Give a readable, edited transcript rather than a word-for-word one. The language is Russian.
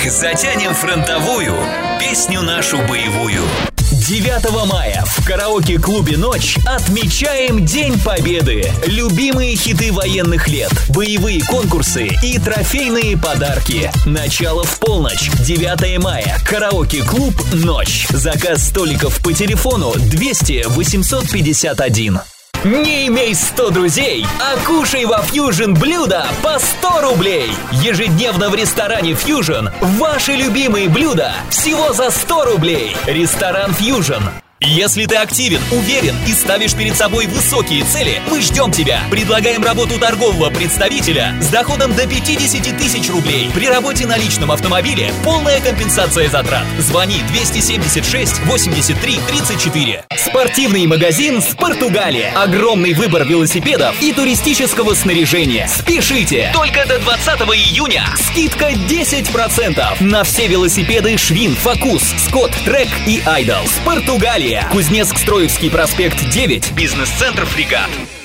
затянем фронтовую, песню нашу боевую. 9 мая в караоке-клубе «Ночь» отмечаем День Победы. Любимые хиты военных лет, боевые конкурсы и трофейные подарки. Начало в полночь. 9 мая. Караоке-клуб «Ночь». Заказ столиков по телефону 200 851. Не имей 100 друзей, а кушай во Fusion блюда по 100 рублей. Ежедневно в ресторане Fusion ваши любимые блюда всего за 100 рублей. Ресторан Fusion. Если ты активен, уверен и ставишь перед собой высокие цели, мы ждем тебя. Предлагаем работу торгового представителя с доходом до 50 тысяч рублей. При работе на личном автомобиле полная компенсация затрат. Звони 276 83 34. Спортивный магазин «Спортугалия». Огромный выбор велосипедов и туристического снаряжения. Спешите! Только до 20 июня скидка 10% на все велосипеды Швин, Фокус, Скотт, Трек и Айдол. «Спортугалия». Кузнецк-Строевский проспект 9. Бизнес-центр «Фрегат».